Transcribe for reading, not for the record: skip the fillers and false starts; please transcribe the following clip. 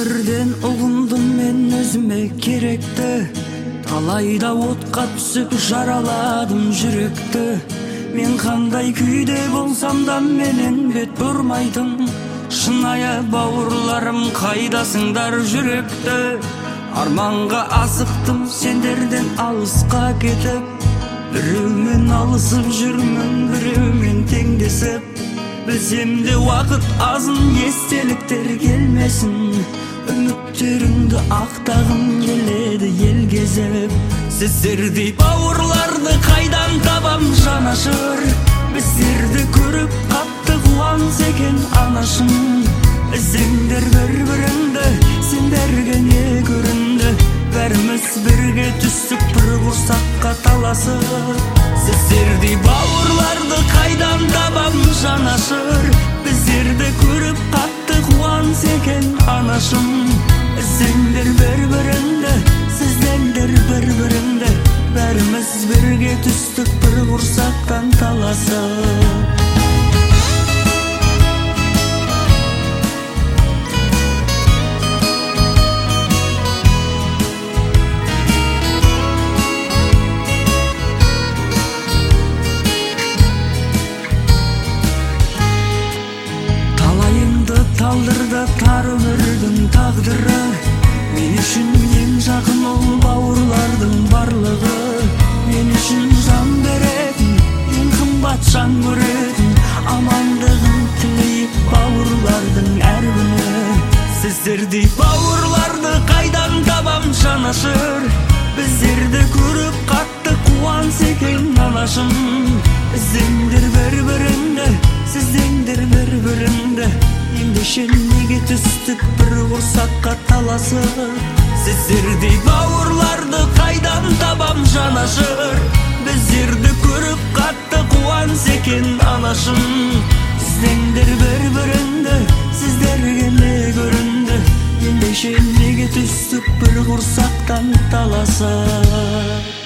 өмірден ұғындым мен өзіме керекті. Талайда отқа түсіп жараладым жүректі. Мен қандай күйде болсам да менен бет бұрмайтын шынайы бауырларым, қайдасыңдар жүректі. Арманға асықтым сендерден алысқа кетіп, біреумен алысып жүрмін, біреумен теңдесіп. Білсем де уақыт азын, естеліктер келмесін. Үміттеріңді ақтағым келеді ел кезіп. Сіздердей бауырларды қайдан табам жанашыр? Біздерді көріп қатты қуанса екен анашым. Іздеңдер бір-біріңді, сендерге не көрінді? Бәріміз бірге түстік бір құрсаққа таласып. Сіздердей бауырларды қайдан табам жанашыр? Біздерді көріп қатты қуанса екен анашым. Іздеңдер бір-біріңді, сіздеңдер бір-біріңді. Бәріміз бірге түстік бір құрсақтан таласып. Талдырды тар өмірдің тағдыры. Мен үшін ең жақын ол бауырлардың барлығы. Мен үшін жан беретін, ең қымбат жан көретін, амандығын тілейіп бауырлардың әр күні. Сіздердей бауырларды қайдан табам жанашыр? Біздерді көріп қатты қуанса екен анашым. Іздеңдер бір-біріңді, сіздеңдер бір-біріңді. Ендеше неге түстік бір құрсаққа таласып? Сіздердей бауырларды қайдан табам жанашыр? Біздерді көріп қатты қуанса екен анашым. Іздеңдер бір-біріңді, сіздерге не көрінді? Ендеше неге түстік бір құрсақтан таласып?